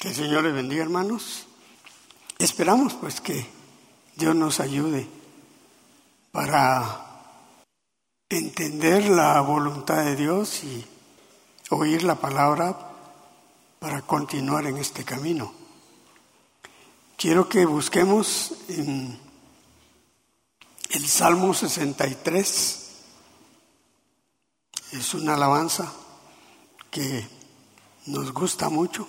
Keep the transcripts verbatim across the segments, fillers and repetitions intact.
Que el Señor les bendiga, hermanos. Esperamos pues que Dios nos ayude para entender la voluntad de Dios y oír la palabra para continuar en este camino. Quiero que busquemos en el Salmo sesenta y tres. Es una alabanza que nos gusta mucho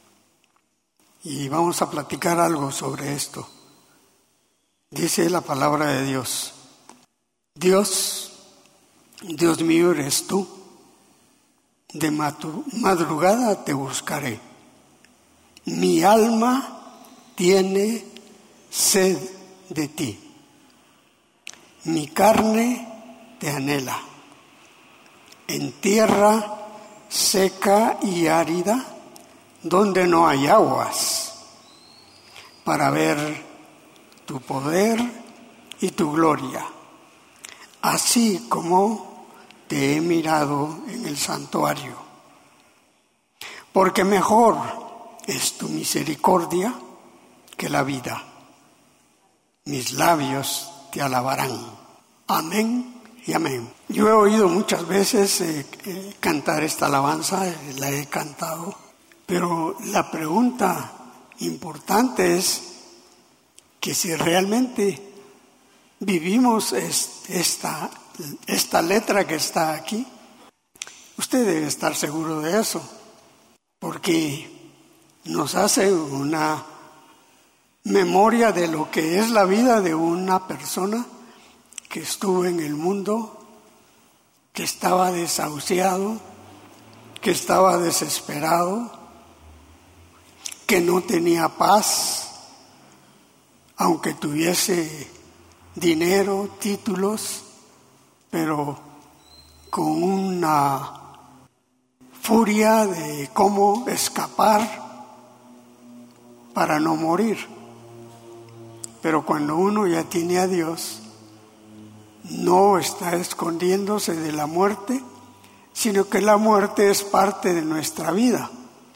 y vamos a platicar algo sobre esto. Dice la palabra de Dios: Dios, Dios mío eres tú, de madrugada te buscaré. Mi alma tiene sed de ti, mi carne te anhela. En tierra seca y árida, donde no hay aguas, para ver tu poder y tu gloria, así como te he mirado en el santuario. Porque mejor es tu misericordia que la vida. Mis labios te alabarán. Amén y amén. Yo he oído muchas veces eh, eh, cantar esta alabanza, eh, la he cantado, pero la pregunta importante es que si realmente vivimos es, esta, esta letra que está aquí. Usted debe estar seguro de eso, porque nos hace una memoria de lo que es la vida de una persona que estuvo en el mundo, que estaba desahuciado, que estaba desesperado, que no tenía paz, aunque tuviese dinero, títulos, pero con una furia de cómo escapar para no morir. Pero cuando uno ya tiene a Dios, no está escondiéndose de la muerte, sino que la muerte es parte de nuestra vida.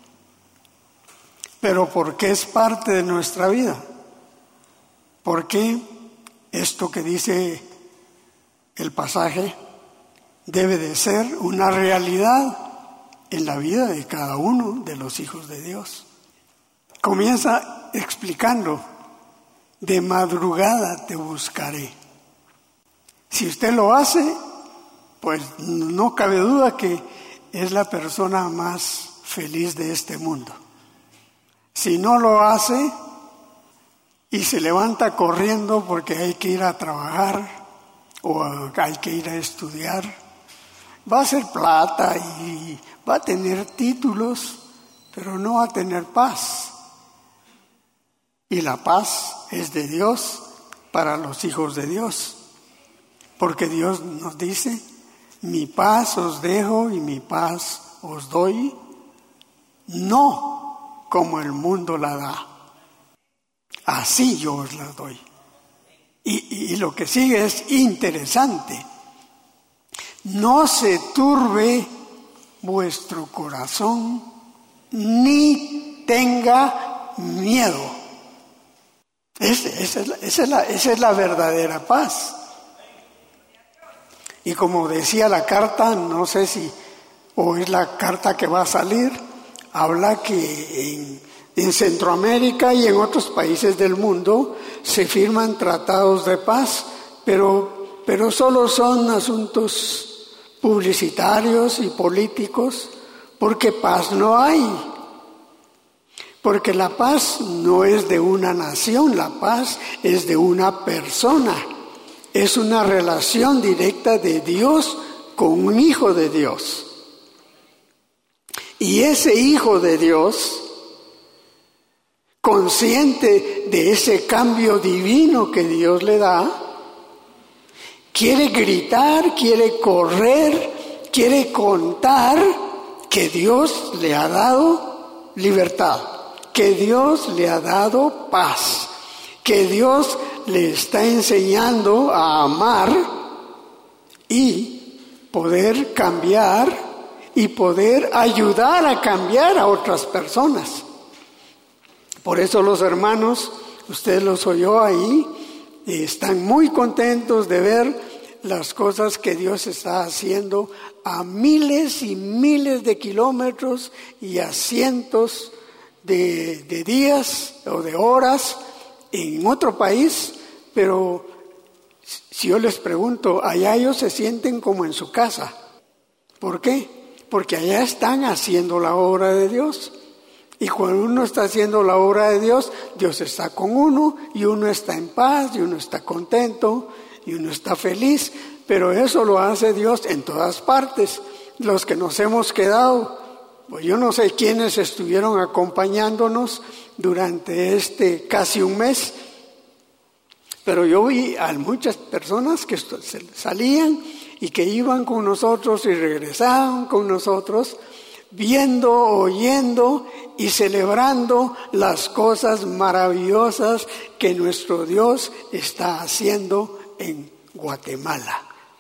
¿Pero por qué es parte de nuestra vida? Porque esto que dice el pasaje debe de ser una realidad en la vida de cada uno de los hijos de Dios. Comienza explicando: de madrugada te buscaré. Si usted lo hace, pues no cabe duda que es la persona más feliz de este mundo. Si no lo hace y se levanta corriendo porque hay que ir a trabajar o hay que ir a estudiar, va a hacer plata y va a tener títulos, pero no va a tener paz. Y la paz es de Dios para los hijos de Dios. Porque Dios nos dice: mi paz os dejo y mi paz os doy, no como el mundo la da, así yo os la doy. Y, y, y lo que sigue es interesante: no se turbe vuestro corazón, ni tenga miedo. Esa, esa, es la, esa, es la, esa es la verdadera paz. Y como decía la carta, no sé si, o es la carta que va a salir, habla que en, en Centroamérica y en otros países del mundo se firman tratados de paz, pero, pero solo son asuntos publicitarios y políticos, porque paz no hay. Porque la paz no es de una nación, la paz es de una persona. Es una relación directa de Dios con un hijo de Dios. Y ese hijo de Dios, consciente de ese cambio divino que Dios le da, quiere gritar, quiere correr, quiere contar que Dios le ha dado libertad, que Dios le ha dado paz, que Dios le está enseñando a amar y poder cambiar y poder ayudar a cambiar a otras personas. Por eso los hermanos, usted los oyó ahí, y están muy contentos de ver las cosas que Dios está haciendo a miles y miles de kilómetros y a cientos de, de días o de horas en otro país, pero si yo les pregunto, allá ellos se sienten como en su casa. ¿Por qué? Porque allá están haciendo la obra de Dios. Y cuando uno está haciendo la obra de Dios, Dios está con uno y uno está en paz y uno está contento y uno está feliz. Pero eso lo hace Dios en todas partes. Los que nos hemos quedado, pues yo no sé quiénes estuvieron acompañándonos durante este casi un mes, pero yo vi a muchas personas que salían y que iban con nosotros y regresaban con nosotros, viendo, oyendo y celebrando las cosas maravillosas que nuestro Dios está haciendo en Guatemala.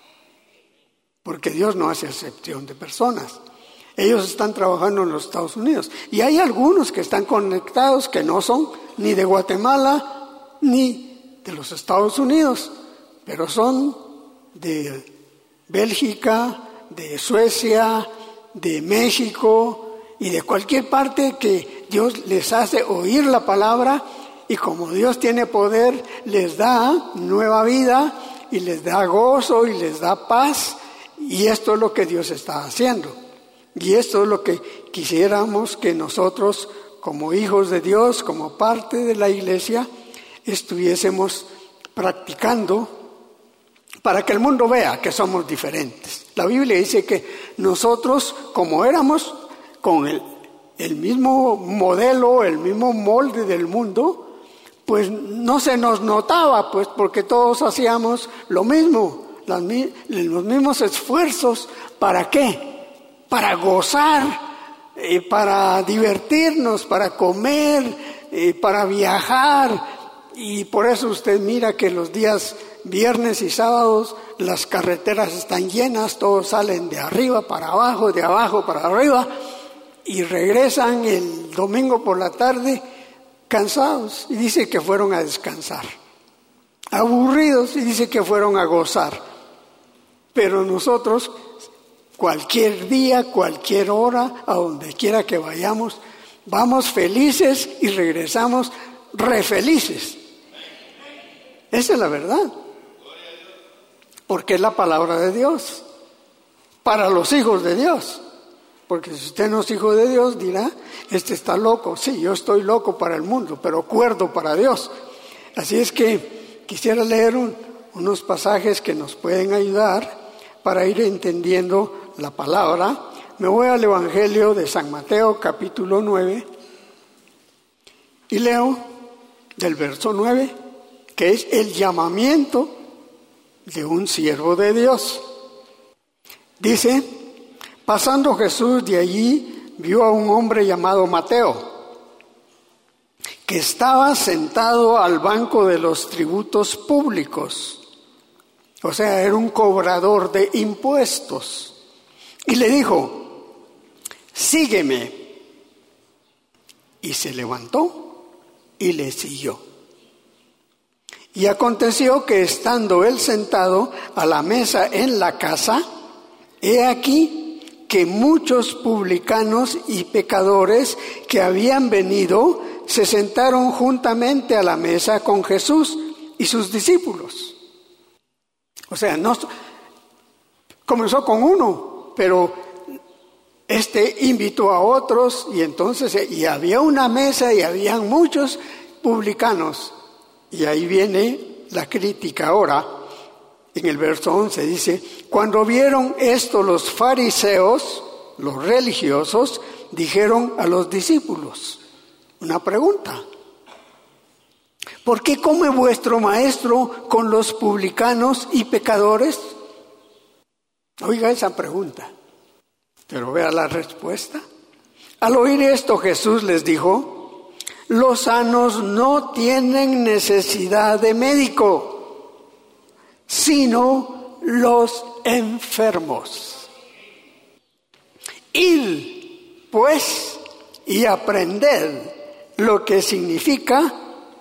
Porque Dios no hace excepción de personas. Ellos están trabajando en los Estados Unidos. Y hay algunos que están conectados que no son ni de Guatemala ni de los Estados Unidos, pero son de Bélgica, de Suecia, de México y de cualquier parte que Dios les hace oír la palabra, y como Dios tiene poder, les da nueva vida y les da gozo y les da paz, y esto es lo que Dios está haciendo. Y esto es lo que quisiéramos que nosotros, como hijos de Dios, como parte de la iglesia, estuviésemos practicando para que el mundo vea que somos diferentes. La Biblia dice que nosotros, como éramos con el, el mismo modelo, el mismo molde del mundo, pues no se nos notaba, pues porque todos hacíamos lo mismo, las, los mismos esfuerzos. ¿Para qué? Para gozar, eh, para divertirnos, para comer, eh, para viajar. Y por eso usted mira que los días viernes y sábados las carreteras están llenas, todos salen de arriba para abajo, de abajo para arriba, y regresan el domingo por la tarde cansados, y dice que fueron a descansar, aburridos, y dice que fueron a gozar. Pero nosotros, cualquier día, cualquier hora, a donde quiera que vayamos, vamos felices y regresamos re felices. Esa es la verdad. Porque es la palabra de Dios para los hijos de Dios. Porque si usted no es hijo de Dios, dirá, este está loco. Sí, yo estoy loco para el mundo, pero cuerdo para Dios. Así es que quisiera leer un, unos pasajes que nos pueden ayudar para ir entendiendo la palabra. Me voy al Evangelio de San Mateo, capítulo nueve, y leo del verso nueve, que es el llamamiento de un siervo de Dios. Dice: pasando Jesús de allí, vio a un hombre llamado Mateo, que estaba sentado al banco de los tributos públicos. O sea, era un cobrador de impuestos. Y le dijo: sígueme. Y se levantó y le siguió. Y aconteció que estando él sentado a la mesa en la casa, he aquí que muchos publicanos y pecadores que habían venido se sentaron juntamente a la mesa con Jesús y sus discípulos. O sea, no comenzó con uno, pero este invitó a otros, y entonces y había una mesa y habían muchos publicanos. Y ahí viene la crítica ahora. En el verso once dice: cuando vieron esto los fariseos, los religiosos, dijeron a los discípulos una pregunta: ¿por qué come vuestro maestro con los publicanos y pecadores? Oiga esa pregunta, pero vea la respuesta. Al oír esto, Jesús les dijo: los sanos no tienen necesidad de médico, sino los enfermos. Id, pues, y aprended lo que significa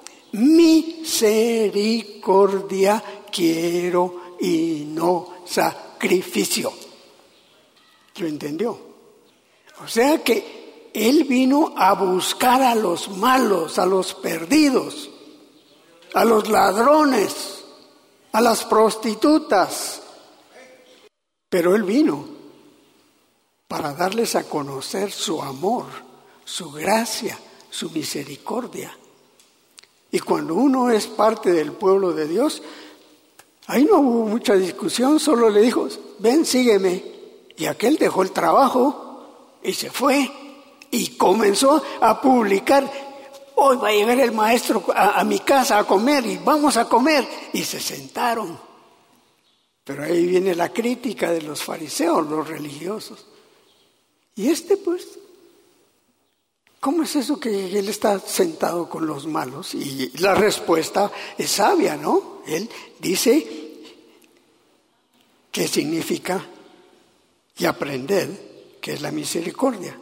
misericordia quiero y no sacrificio. ¿Lo entendió? O sea que Él vino a buscar a los malos, a los perdidos, a los ladrones, a las prostitutas. Pero Él vino para darles a conocer su amor, su gracia, su misericordia. Y cuando uno es parte del pueblo de Dios, ahí no hubo mucha discusión, solo le dijo, ven, sígueme. Y aquel dejó el trabajo y se fue y comenzó a publicar, hoy va a llegar el maestro a, a mi casa a comer y vamos a comer. Y se sentaron. Pero ahí viene la crítica de los fariseos, los religiosos. Y este pues, ¿cómo es eso que él está sentado con los malos? Y la respuesta es sabia, ¿no? Él dice qué significa y aprender qué es la misericordia.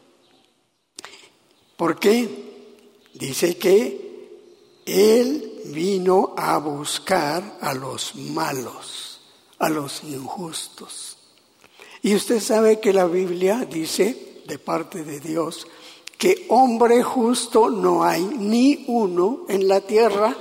¿Por qué? Dice que Él vino a buscar a los malos, a los injustos. Y usted sabe que la Biblia dice, de parte de Dios, que hombre justo no hay ni uno en la tierra.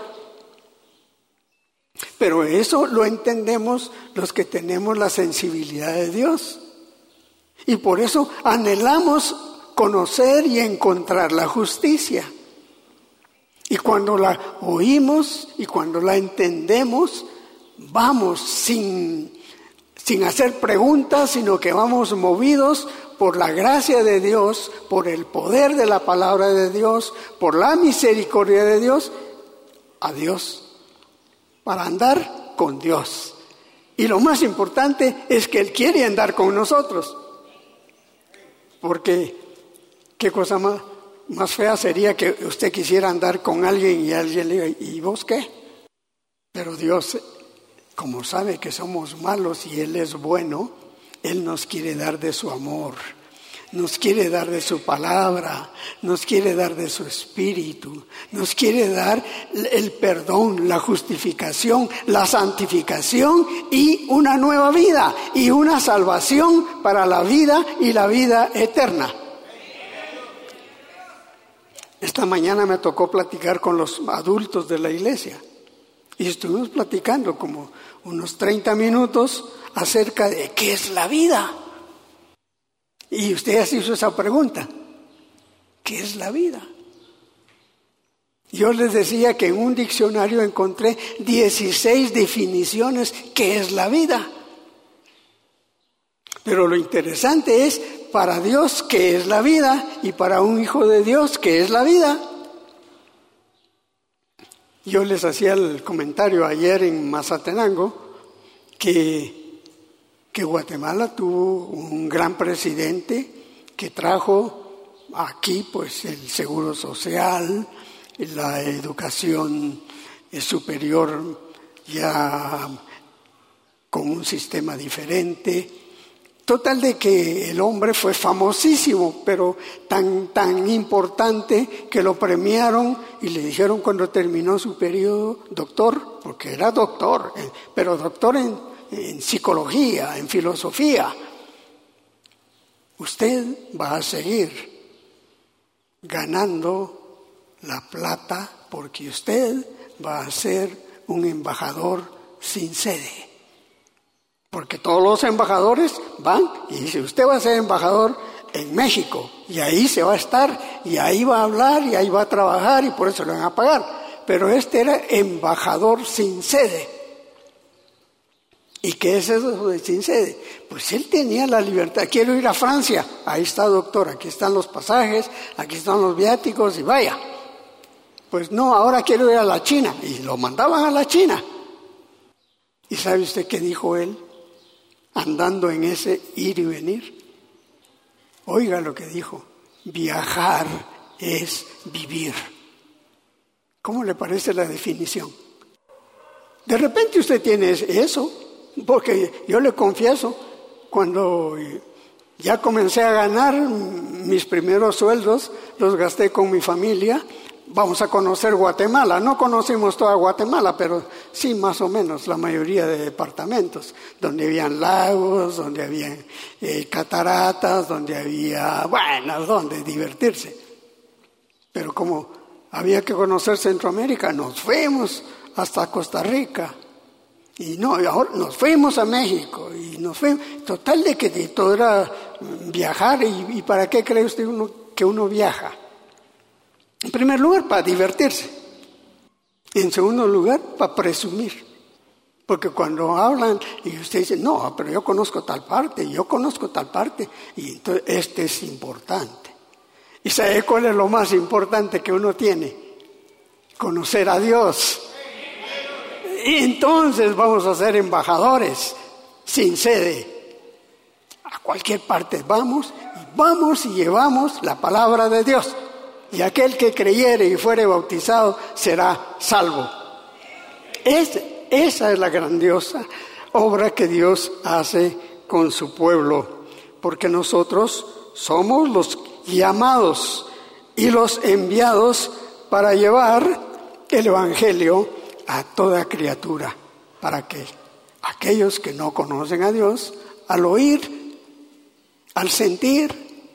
Pero eso lo entendemos los que tenemos la sensibilidad de Dios. Y por eso anhelamos conocer y encontrar la justicia. Y cuando la oímos y cuando la entendemos, vamos sin, sin hacer preguntas, sino que vamos movidos por la gracia de Dios, por el poder de la palabra de Dios, por la misericordia de Dios, a Dios, para andar con Dios. Y lo más importante es que Él quiere andar con nosotros. Porque qué cosa más, más fea sería que usted quisiera andar con alguien y alguien le diga, ¿y vos qué? Pero Dios, como sabe que somos malos y Él es bueno, Él nos quiere dar de su amor, nos quiere dar de su palabra, nos quiere dar de su espíritu, nos quiere dar el perdón, la justificación, la santificación y una nueva vida y una salvación para la vida y la vida eterna. Esta mañana me tocó platicar con los adultos de la iglesia y estuvimos platicando como unos treinta minutos acerca de qué es la vida. Y usted ya se hizo esa pregunta, ¿qué es la vida? Yo les decía que en un diccionario encontré dieciséis definiciones, ¿qué es la vida? Pero lo interesante es, para Dios, ¿qué es la vida? Y para un hijo de Dios, ¿qué es la vida? Yo les hacía el comentario ayer en Mazatenango que que Guatemala tuvo un gran presidente que trajo aquí pues el seguro social, la educación superior ya con un sistema diferente. Total de que el hombre fue famosísimo, pero tan, tan importante que lo premiaron y le dijeron cuando terminó su periodo, doctor, porque era doctor, pero doctor en en psicología, en filosofía, usted va a seguir ganando la plata porque usted va a ser un embajador sin sede. Porque todos los embajadores van y dice, usted va a ser embajador en México y ahí se va a estar y ahí va a hablar y ahí va a trabajar y por eso le van a pagar. Pero este era embajador sin sede. ¿Y qué es eso de sin sede? Pues él tenía la libertad. Quiero ir a Francia. Ahí está, doctor. Aquí están los pasajes, aquí están los viáticos y vaya. Pues no, ahora quiero ir a la China. Y lo mandaban a la China. ¿Y sabe usted qué dijo él? Andando en ese ir y venir. Oiga lo que dijo. Viajar es vivir. ¿Cómo le parece la definición? De repente usted tiene eso. Porque yo le confieso, cuando Ya comencé a ganar mis primeros sueldos, los gasté con mi familia. Vamos a conocer Guatemala. No conocimos toda Guatemala, pero sí más o menos la mayoría de departamentos, donde habían lagos, donde había eh, cataratas, donde había, bueno, donde divertirse. Pero como había que conocer Centroamérica, nos fuimos hasta Costa Rica. Y no, y ahora nos fuimos a México y nos fuimos, total de que de todo era viajar. ¿Y, y para qué cree usted uno, que uno viaja? En primer lugar, para divertirse. En segundo lugar, para presumir. Porque cuando hablan y usted dice, no, pero yo conozco tal parte, yo conozco tal parte, y entonces este es importante. ¿Y sabe cuál es lo más importante que uno tiene? Conocer a Dios. Y entonces vamos a ser embajadores sin sede. A cualquier parte vamos, y vamos y llevamos la palabra de Dios. Y aquel que creyere y fuere bautizado será salvo. Es, esa es la grandiosa obra que Dios hace con su pueblo. Porque nosotros somos los llamados y los enviados para llevar el evangelio a toda criatura, para que aquellos que no conocen a Dios, al oír, al sentir,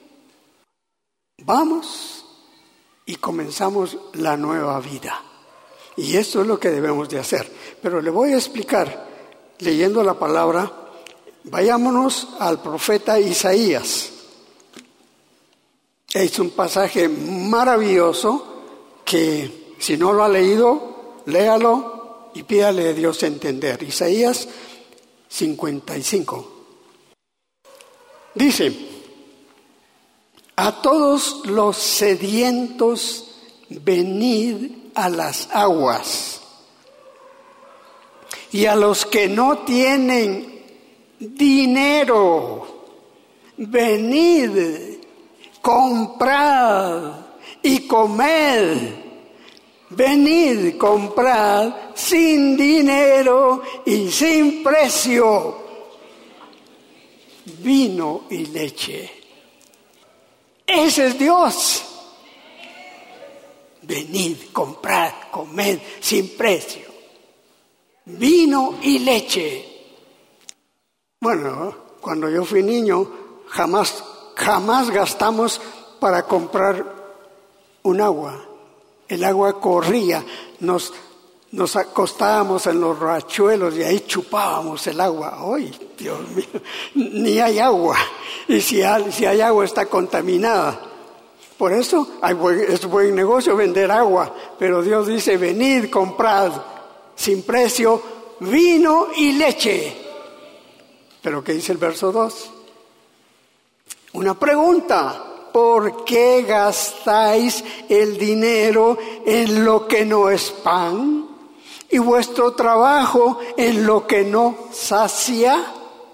vamos y comenzamos la nueva vida. Y esto es lo que debemos de hacer. Pero le voy a explicar, leyendo la palabra, vayámonos al profeta Isaías. Es un pasaje maravilloso que, si no lo ha leído, léalo y pídale a Dios entender. Isaías cincuenta y cinco. Dice: a todos los sedientos venid a las aguas, y a los que no tienen dinero, venid, comprad y comed. Venid, comprad sin dinero y sin precio vino y leche. Ese es Dios. Venid, comprad, comed sin precio vino y leche. Bueno, cuando yo fui niño, jamás, jamás gastamos para comprar un agua. El agua corría, nos, nos acostábamos en los riachuelos y ahí chupábamos el agua. ¡Ay, Dios mío! Ni hay agua. Y si hay, si hay agua está contaminada. Por eso hay buen, es buen negocio vender agua. Pero Dios dice, venid, comprad sin precio vino y leche. ¿Pero qué dice el verso dos? Una pregunta. ¿Por qué gastáis el dinero en lo que no es pan y vuestro trabajo en lo que no sacia?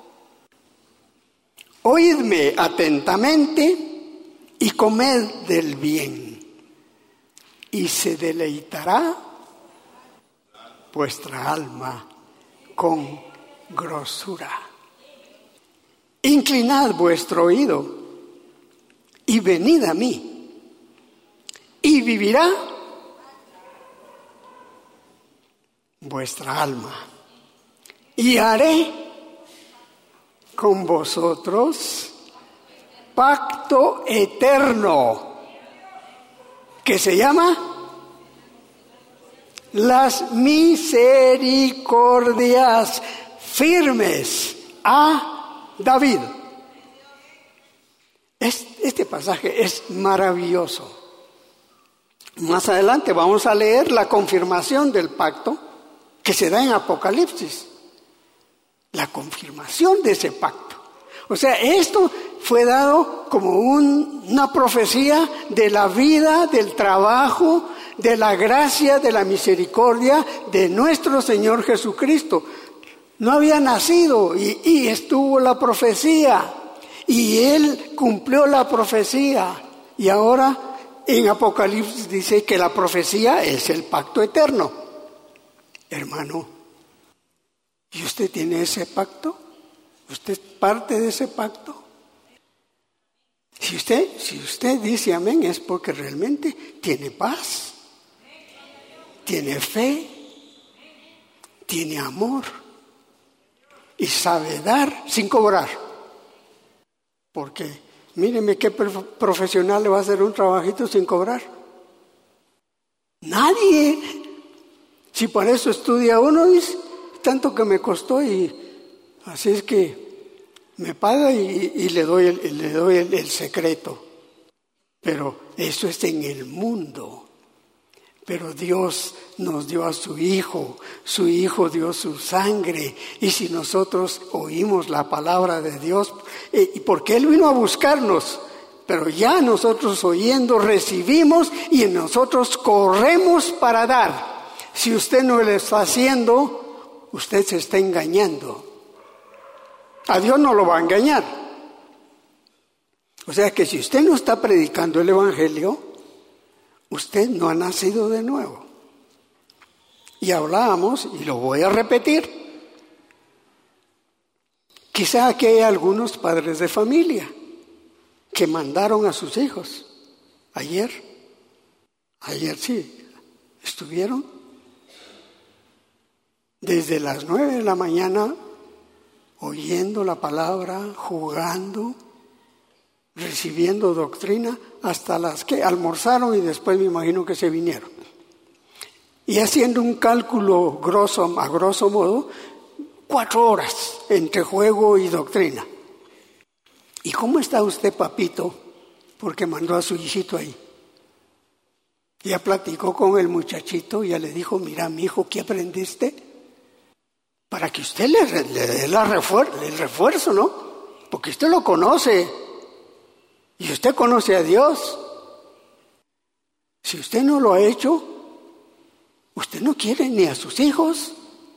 Oídme atentamente y comed del bien, y se deleitará vuestra alma con grosura. Inclinad vuestro oído y venid a mí, y vivirá vuestra alma, y haré con vosotros pacto eterno, que se llama las misericordias firmes a David. Este pasaje es maravilloso. Más adelante vamos a leer la confirmación del pacto que se da en Apocalipsis. La confirmación de ese pacto. O sea, esto fue dado como un, una profecía de la vida, del trabajo, de la gracia, de la misericordia de nuestro Señor Jesucristo. No había nacido y, y estuvo la profecía. Y Él cumplió la profecía. Y ahora en Apocalipsis dice que la profecía es el pacto eterno. Hermano, ¿y usted tiene ese pacto? ¿Usted es parte de ese pacto? Si usted, si usted dice amén es porque realmente tiene paz, tiene fe, tiene amor y sabe dar sin cobrar. Porque míreme qué profesional le va a hacer un trabajito sin cobrar. Nadie. Si para eso estudia uno, dice, tanto que me costó y así es que me paga y, y le doy, el, le doy el, el secreto. Pero eso es en el mundo. Pero Dios nos dio a su Hijo, su Hijo dio su sangre. Y si nosotros oímos la palabra de Dios, eh, y porque Él vino a buscarnos, pero ya nosotros oyendo recibimos y en nosotros corremos para dar. Si usted no lo está haciendo, usted se está engañando. A Dios no lo va a engañar. O sea que si usted no está predicando el Evangelio, usted no ha nacido de nuevo. Y hablábamos, y lo voy a repetir, quizá aquí hay algunos padres de familia que mandaron a sus hijos. Ayer, ayer sí, estuvieron desde las nueve de la mañana oyendo la palabra, jugando, recibiendo doctrina, hasta las que almorzaron y después me imagino que se vinieron. Y haciendo un cálculo grosso, a grosso modo, cuatro horas entre juego y doctrina. ¿Y cómo está usted, papito? Porque mandó a su hijito ahí. Ya platicó con el muchachito, ya le dijo, mira, mi hijo, ¿qué aprendiste? Para que usted le, le dé la refuer- el refuerzo, ¿no? Porque usted lo conoce. Y usted conoce a Dios. Si usted no lo ha hecho, usted no quiere ni a sus hijos.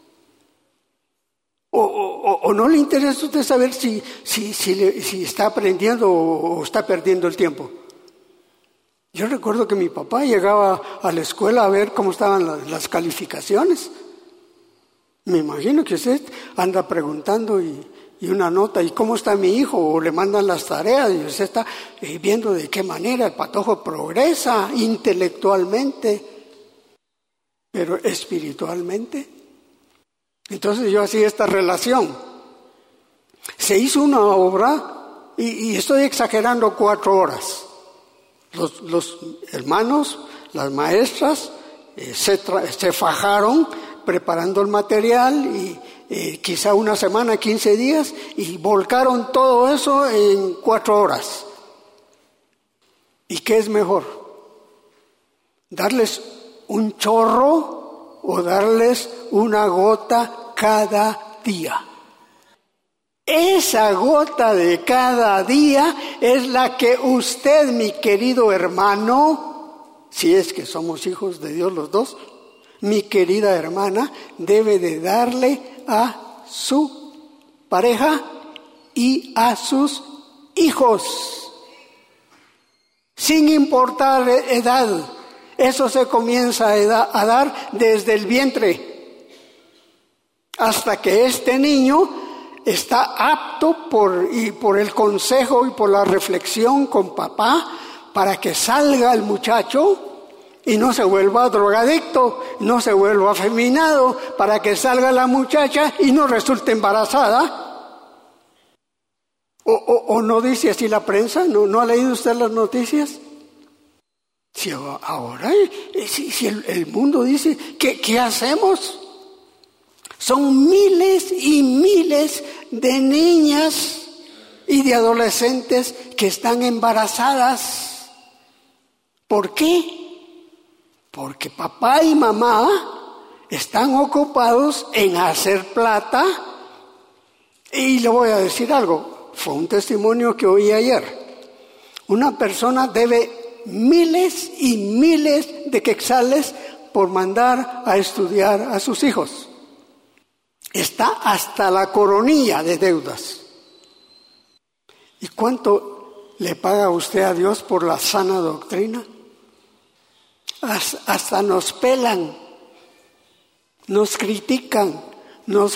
O, o, o no le interesa a usted saber si, si, si, le, si está aprendiendo o, o está perdiendo el tiempo. Yo recuerdo que mi papá llegaba a la escuela a ver cómo estaban las, las calificaciones. Me imagino que usted anda preguntando y, y una nota, ¿y cómo está mi hijo? O le mandan las tareas y usted está eh, viendo de qué manera el patojo progresa intelectualmente, pero espiritualmente. Entonces yo hacía esta relación. Se hizo una obra, y, y estoy exagerando cuatro horas. Los, los hermanos, las maestras, eh, se, tra- se fajaron preparando el material y eh, quizá una semana, quince días, y volcaron todo eso en cuatro horas. ¿Y qué es mejor? ¿Darles un chorro o darles una gota cada día? Esa gota de cada día es la que usted, mi querido hermano, si es que somos hijos de Dios los dos, mi querida hermana, debe de darle a su pareja y a sus hijos, sin importar edad. Eso se comienza a dar desde el vientre, hasta que este niño está apto por, y por el consejo y por la reflexión con papá, para que salga el muchacho y no se vuelva drogadicto, no se vuelva afeminado, para que salga la muchacha y no resulte embarazada. ¿O, o, o no dice así la prensa? ¿No, no ha leído usted las noticias? Si ahora, si, si el, el mundo dice, ¿qué, qué hacemos? Son miles y miles de niñas y de adolescentes que están embarazadas. ¿Por qué? Porque papá y mamá están ocupados en hacer plata. Y le voy a decir algo, fue un testimonio que oí ayer. Una persona debe miles y miles de quetzales por mandar a estudiar a sus hijos. Está hasta la coronilla de deudas. ¿Y cuánto le paga usted a Dios por la sana doctrina? Hasta nos pelan, nos critican, nos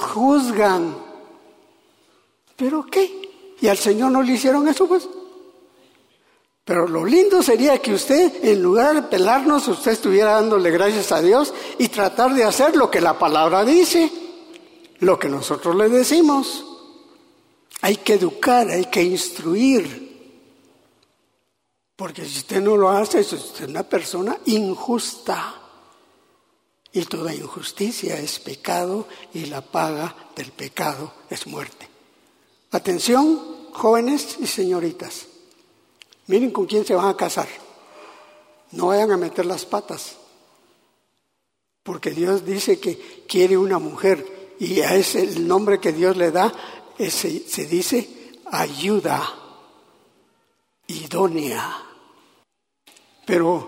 juzgan. ¿Pero qué? ¿Y al Señor no le hicieron eso, pues? Pero lo lindo sería que usted, en lugar de pelarnos, usted estuviera dándole gracias a Dios y tratar de hacer lo que la palabra dice, lo que nosotros le decimos. Hay que educar, hay que instruir. Porque si usted no lo hace, usted es una persona injusta. Y toda injusticia es pecado y la paga del pecado es muerte. Atención, jóvenes y señoritas. Miren con quién se van a casar. No vayan a meter las patas. Porque Dios dice que quiere una mujer. Y a ese el nombre que Dios le da ese, se dice ayuda idónea. Pero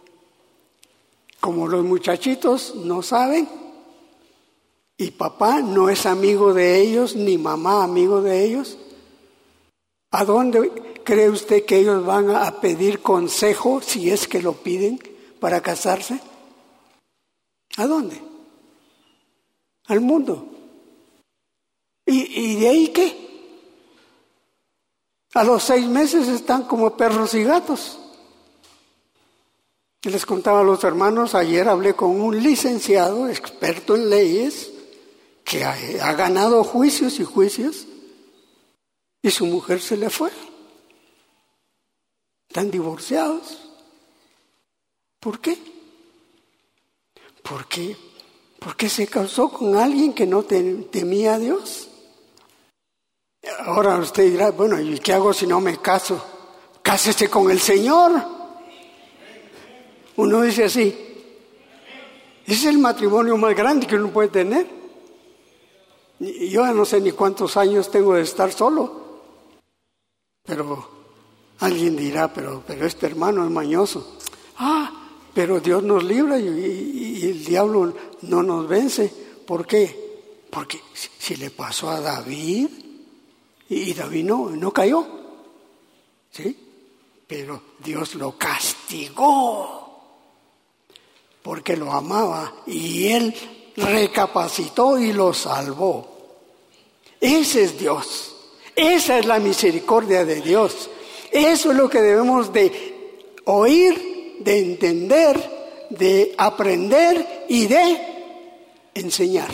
como los muchachitos no saben, y papá no es amigo de ellos, ni mamá amigo de ellos, ¿a dónde cree usted que ellos van a pedir consejo si es que lo piden para casarse? ¿A dónde? Al mundo. ¿Y, y de ahí qué? A los seis meses están como perros y gatos. Y les contaba a los hermanos, ayer hablé con un licenciado, experto en leyes, que ha, ha ganado juicios y juicios, y su mujer se le fue. Están divorciados. ¿Por qué? ¿Por qué? Porque se casó con alguien que no temía a Dios. Ahora usted dirá, bueno, ¿y qué hago si no me caso? Cásese con el Señor. Uno dice así, ese es el matrimonio más grande que uno puede tener. Y yo no sé ni cuántos años tengo de estar solo. Pero alguien dirá, pero, pero este hermano es mañoso. Ah, pero Dios nos libra y, y, y el diablo no nos vence. ¿Por qué? Porque si, si le pasó a David, y David no, no cayó. ¿Sí? Pero Dios lo castigó. Porque lo amaba y él recapacitó y lo salvó. Ese es Dios. Esa es la misericordia de Dios. Eso es lo que debemos de oír, de entender, de aprender y de enseñar.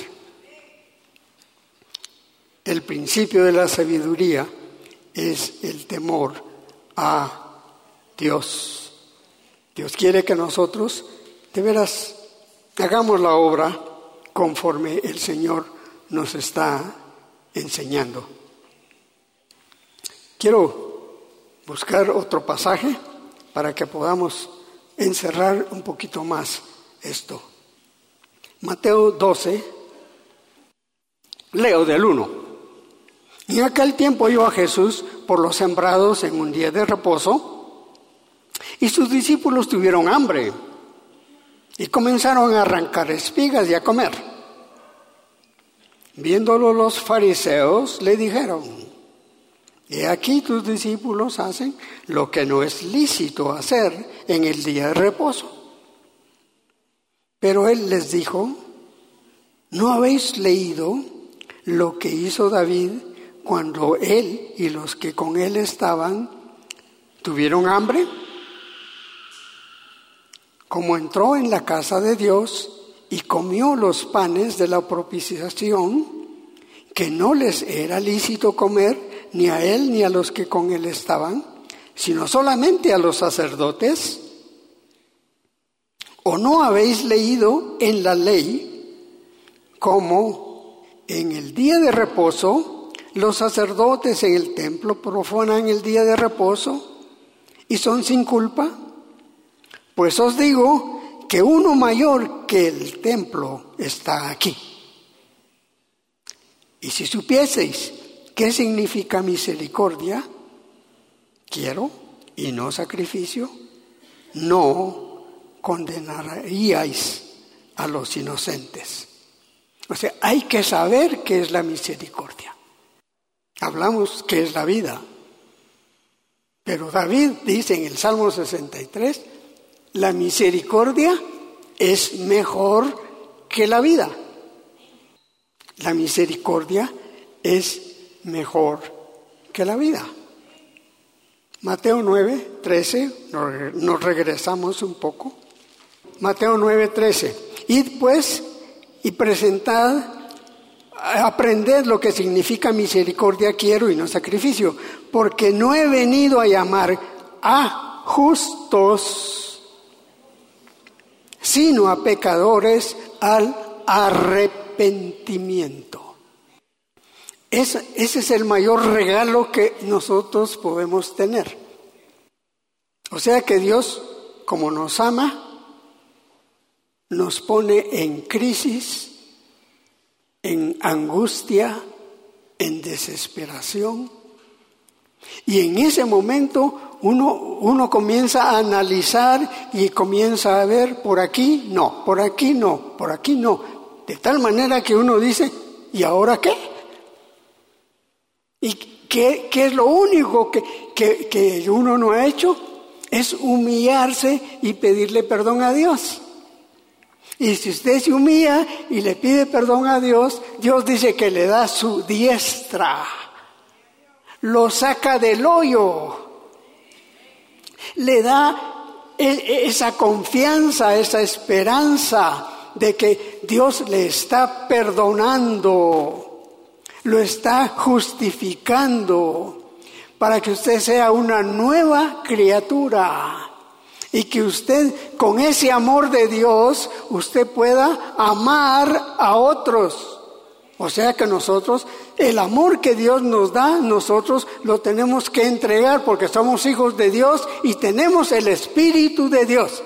El principio de la sabiduría es el temor a Dios. Dios quiere que nosotros de veras hagamos la obra conforme el Señor nos está enseñando. Quiero buscar otro pasaje para que podamos encerrar un poquito más esto. Mateo doce, leo del uno. En aquel tiempo iba Jesús por los sembrados en un día de reposo, y sus discípulos tuvieron hambre, y comenzaron a arrancar espigas y a comer. Viéndolo los fariseos, le dijeron: He aquí tus discípulos hacen lo que no es lícito hacer en el día de reposo. Pero él les dijo: ¿No habéis leído lo que hizo David cuando él y los que con él estaban tuvieron hambre? Como entró en la casa de Dios y comió los panes de la propiciación, que no les era lícito comer ni a él ni a los que con él estaban, sino solamente a los sacerdotes. ¿O no habéis leído en la ley cómo en el día de reposo los sacerdotes en el templo profanan el día de reposo y son sin culpa? Pues os digo que uno mayor que el templo está aquí. Y si supieseis qué significa misericordia, quiero y no sacrificio, no condenaríais a los inocentes. O sea, hay que saber qué es la misericordia. Hablamos qué es la vida. Pero David dice en el Salmo sesenta y tres, la misericordia es mejor que la vida. La misericordia es mejor que la vida. Mateo nueve, trece, nos regresamos un poco. Mateo nueve, trece. Id pues y presentad, aprended lo que significa misericordia quiero y no sacrificio, porque no he venido a llamar a justos, sino a pecadores al arrepentimiento. Es, ese es el mayor regalo que nosotros podemos tener. O sea que Dios, como nos ama, nos pone en crisis, en angustia, en desesperación. Y en ese momento uno, uno comienza a analizar y comienza a ver por aquí no, por aquí no, por aquí no. De tal manera que uno dice, ¿y ahora qué? ¿Y qué, qué es lo único que, que, que uno no ha hecho? Es humillarse y pedirle perdón a Dios. Y si usted se humilla y le pide perdón a Dios, Dios dice que le da su diestra, lo saca del hoyo, le da esa confianza, esa esperanza de que Dios le está perdonando, lo está justificando para que usted sea una nueva criatura y que usted con ese amor de Dios usted pueda amar a otros. O sea que nosotros, el amor que Dios nos da, nosotros lo tenemos que entregar porque somos hijos de Dios y tenemos el Espíritu de Dios.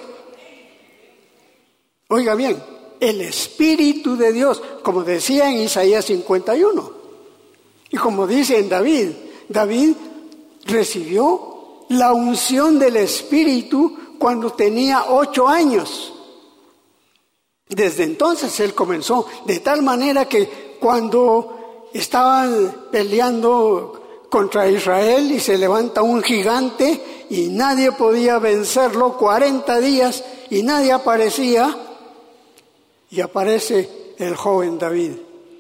Oiga bien, el Espíritu de Dios, como decía en Isaías cincuenta y uno. Y como dice en David, David recibió la unción del Espíritu cuando tenía ocho años. Desde entonces él comenzó, de tal manera que cuando estaban peleando contra Israel y se levanta un gigante y nadie podía vencerlo, cuarenta días y nadie aparecía, y aparece el joven David.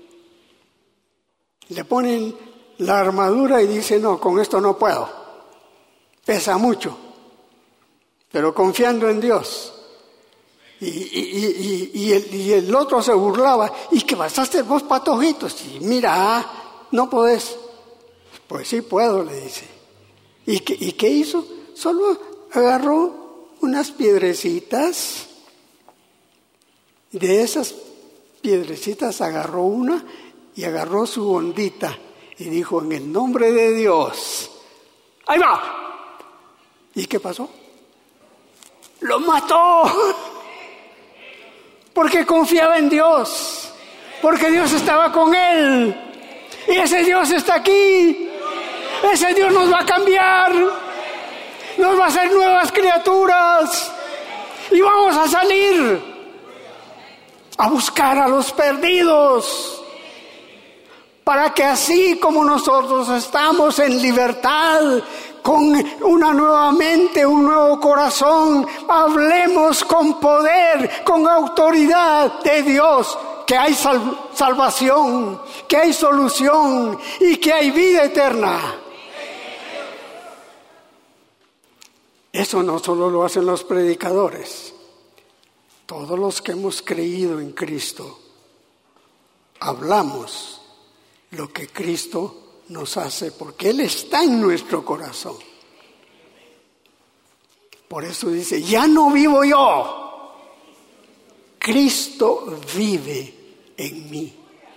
Le ponen la armadura y dice, no, con esto no puedo, pesa mucho, pero confiando en Dios. Y, y, y, y, el, y el otro se burlaba, ¿y qué vas a hacer vos, patojitos? Y mira, no podés. Pues sí puedo, le dice. ¿Y qué, y qué hizo? Solo agarró unas piedrecitas, de esas piedrecitas agarró una y agarró su ondita y dijo, en el nombre de Dios, ¡ahí va! ¿Y qué pasó? ¡Lo mató! Porque confiaba en Dios, porque Dios estaba con él, y ese Dios está aquí, ese Dios nos va a cambiar, nos va a hacer nuevas criaturas, y vamos a salir a buscar a los perdidos, para que así como nosotros estamos en libertad, con una nueva mente, un nuevo corazón, hablemos con poder, con autoridad de Dios, que hay sal- salvación, que hay solución y que hay vida eterna. Eso no solo lo hacen los predicadores, todos los que hemos creído en Cristo, hablamos lo que Cristo nos hace, porque Él está en nuestro corazón. Por eso dice, ya no vivo yo, Cristo vive en mí.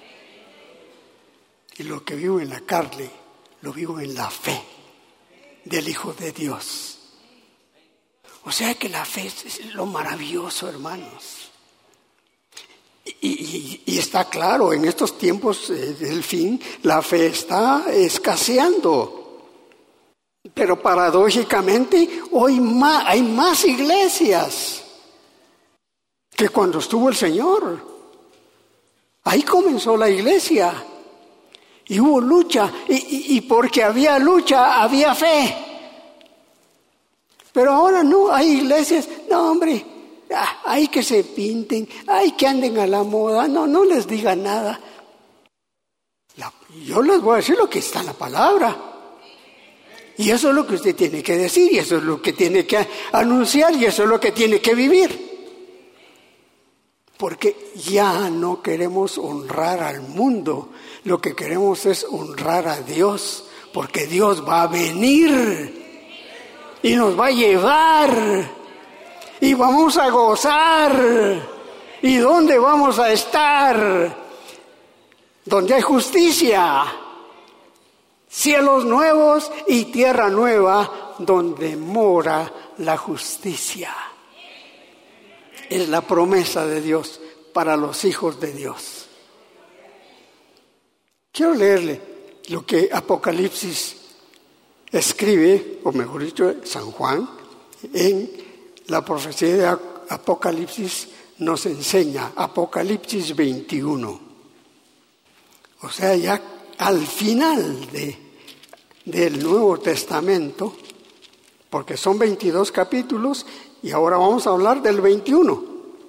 Y lo que vivo en la carne, lo vivo en la fe del Hijo de Dios. O sea que la fe es lo maravilloso, hermanos. Y, y, y está claro, en estos tiempos eh, del fin, la fe está escaseando. Pero paradójicamente, hoy más, hay más iglesias que cuando estuvo el Señor. Ahí comenzó la iglesia. Y hubo lucha. Y, y, y porque había lucha, había fe. Pero ahora no, hay iglesias, no hombre, ah, hay que se pinten, hay que anden a la moda, no, no les diga nada. La, yo les voy a decir lo que está en la palabra. Y eso es lo que usted tiene que decir, y eso es lo que tiene que anunciar, y eso es lo que tiene que vivir. Porque ya no queremos honrar al mundo, lo que queremos es honrar a Dios, porque Dios va a venir y nos va a llevar y vamos a gozar. ¿Y dónde vamos a estar? Donde hay justicia, cielos nuevos y tierra nueva, donde mora la justicia. Es la promesa de Dios para los hijos de Dios. Quiero leerle lo que Apocalipsis escribe, o mejor dicho, San Juan, en la profecía de Apocalipsis nos enseña, Apocalipsis veintiuno. O sea, ya al final de, del Nuevo Testamento, porque son veintidós capítulos, y ahora vamos a hablar del veintiuno.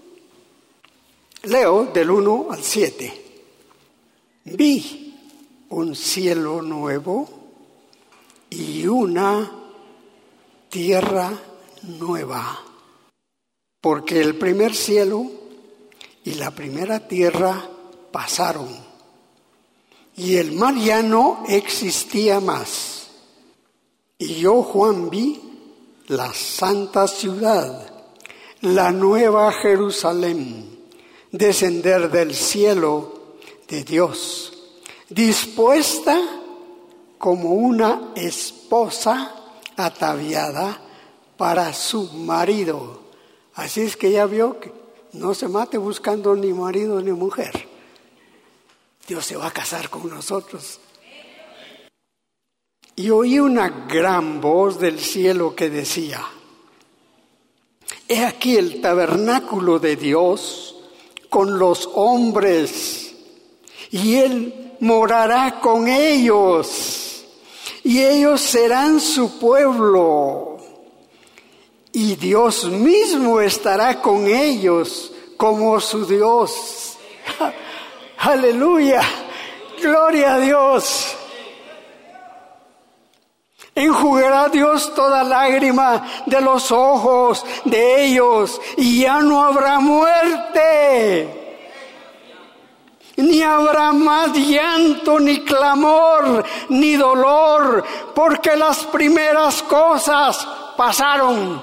Leo del uno al siete. Vi un cielo nuevo y una tierra nueva, porque el primer cielo y la primera tierra pasaron, y el mar ya no existía más. Y yo, Juan, vi la santa ciudad, la nueva Jerusalén, descender del cielo de Dios, dispuesta como una esposa ataviada para su marido. Así es que ya vio que no se mate buscando ni marido ni mujer. Dios se va a casar con nosotros. Y oí una gran voz del cielo que decía: he aquí el tabernáculo de Dios con los hombres, y Él morará con ellos, y ellos serán su pueblo, y Dios mismo estará con ellos como su Dios. Aleluya, gloria a Dios. Enjugará Dios toda lágrima de los ojos de ellos, y ya no habrá muerte, ni habrá más llanto, ni clamor, ni dolor, porque las primeras cosas pasaron.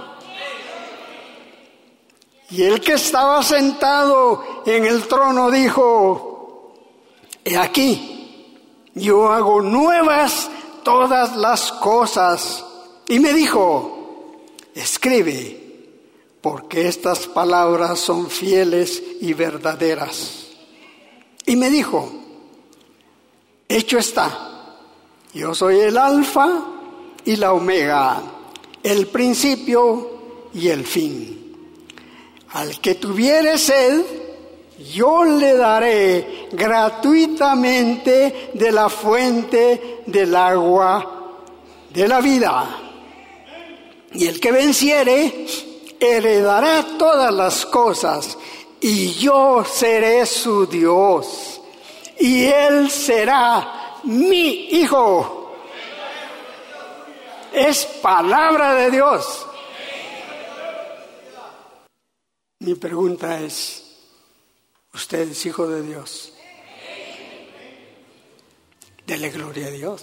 Y el que estaba sentado en el trono dijo: he aquí, yo hago nuevas todas las cosas. Y me dijo: escribe, porque estas palabras son fieles y verdaderas. Y me dijo: hecho está, yo soy el alfa y la omega, el principio y el fin. Al que tuviere sed, yo le daré gratuitamente de la fuente del agua de la vida. Y el que venciere, heredará todas las cosas, y yo seré su Dios, y él será mi hijo. Es palabra de Dios. Mi pregunta es: ¿usted es hijo de Dios? Dele gloria a Dios.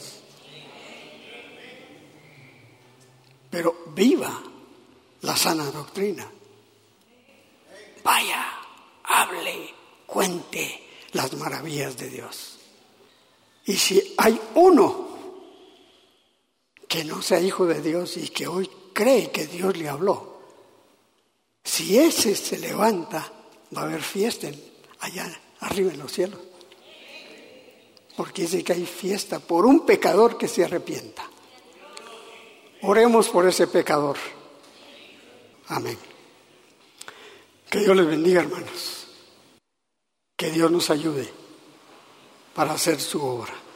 Pero viva la sana doctrina. Vaya, hable, cuente las maravillas de Dios. Y si hay uno que no sea hijo de Dios y que hoy cree que Dios le habló, si ese se levanta, va a haber fiesta allá arriba en los cielos. Porque dice que hay fiesta por un pecador que se arrepienta. Oremos por ese pecador. Amén. Que Dios les bendiga, hermanos. Que Dios nos ayude para hacer su obra.